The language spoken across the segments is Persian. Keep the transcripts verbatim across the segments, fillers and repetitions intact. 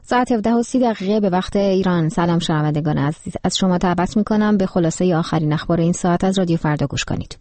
ساعت هفده و سی دقیقه به وقت ایران. سلام شنوندگان عزیز، از شما دعوت می‌کنم به خلاصه آخرین اخبار این ساعت از رادیو فردا گوش کنید.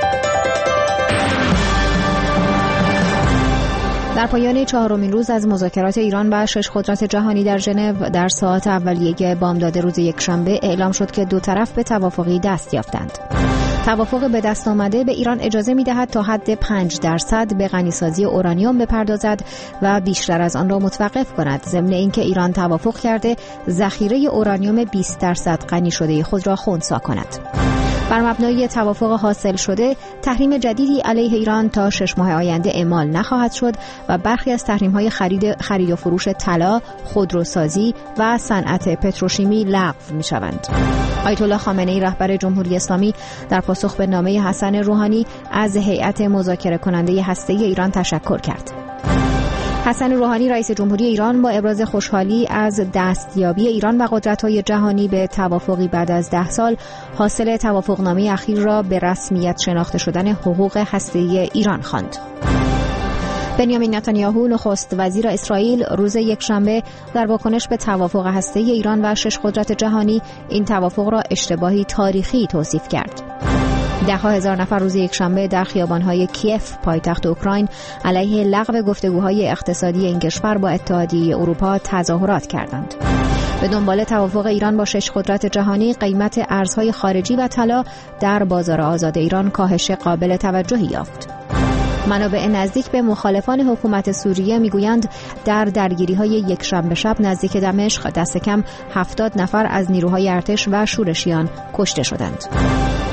در پایان چهارمین روز از مذاکرات ایران و شش قدرت جهانی در ژنو در ساعات اولیه بامداد روز یکشنبه اعلام شد که دو طرف به توافقی دست یافتند. توافق به دست آمده به ایران اجازه می‌دهد تا حد پنج درصد به غنیسازی اورانیوم بپردازد و بیشتر از آن را متوقف کند، ضمن اینکه ایران توافق کرده ذخیره اورانیوم بیست درصد غنی شده خود را خنثی کند. بر مبنای توافق حاصل شده، تحریم جدیدی علیه ایران تا شش ماه آینده اعمال نخواهد شد و برخی از تحریم‌های خرید خرید و فروش طلا، خودروسازی و صنعت پتروشیمی لغو می‌شوند. آیت الله خامنه‌ای رهبر جمهوری اسلامی در پاسخ به نامه حسن روحانی از هیئت مذاکره کننده هسته‌ای ایران تشکر کرد. حسن روحانی رئیس جمهوری ایران با ابراز خوشحالی از دستیابی ایران و قدرت‌های جهانی به توافقی بعد از ده سال حاصل توافقنامه اخیر را به رسمیت شناخته شدن حقوق هسته‌ای ایران خواند. بنیامین نتانیاهو نخست وزیر اسرائیل روز یکشنبه در واکنش به توافق هسته‌ای ایران و شش قدرت جهانی این توافق را اشتباهی تاریخی توصیف کرد. ده ها هزار نفر روز یکشنبه در خیابان‌های کیف پایتخت اوکراین علیه لغو گفتگوهای اقتصادی این کشور با اتحادیه اروپا تظاهرات کردند. به دنبال توافق ایران با شش قدرت جهانی، قیمت ارزهای خارجی و طلا در بازار آزاد ایران کاهش قابل توجهی یافت. منابع نزدیک به مخالفان حکومت سوریه میگویند در درگیری‌های یکشنبه شب نزدیک دمشق دست کم هفتاد نفر از نیروهای ارتش و شورشیان کشته شدند.